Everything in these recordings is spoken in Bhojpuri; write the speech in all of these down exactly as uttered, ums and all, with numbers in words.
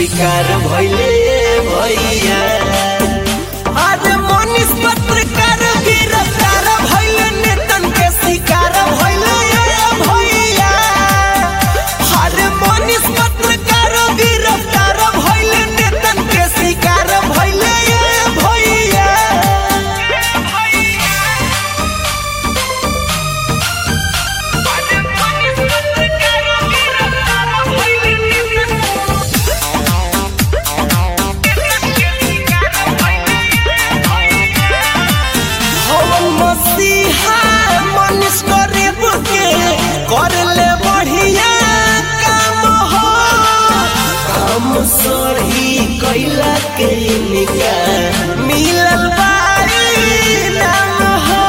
शिकार भइले भैया। अरे मनीष पत्रकार गिरफ्तार भइले नेतन के शिकार भइले भैया। अरे मनीष पत्रकार गिरफ्तार भइले नेतन के शिकार भइले भैया। मसीहा मनीष गरीब के करले बढ़िया काम हो। काम सही कैला के इनका मिलल बारी नाम हो।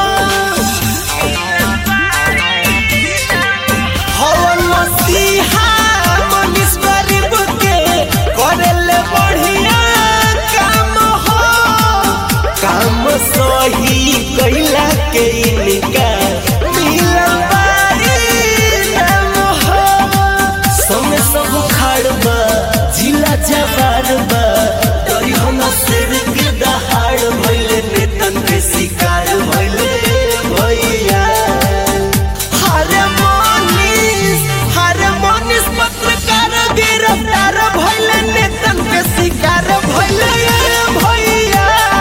हवन मसीहा मनीष गरीब के करले बढ़िया काम हो। काम सही कैला के इनका मिलल बारी नाम हो। समय सब खाड़ बा जिला जवार बा डरी हम सिर के दहाड़ भइले नेतन के शिकार भइले भैया। हरे मनीष हरे मनीष पत्रकार गिरफ्तार भइले नेतन के शिकार भइले भैया।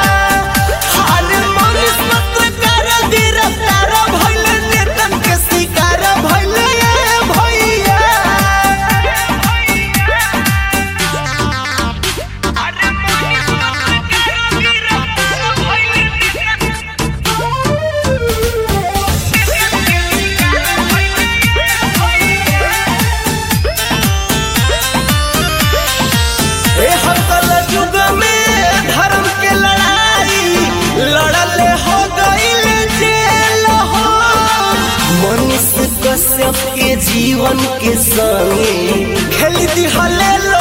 युग में धर्म के लड़ाई लड़ले हो गईले जेल हो। मनीष कश्यप के जीवन के संगे खेल दिहले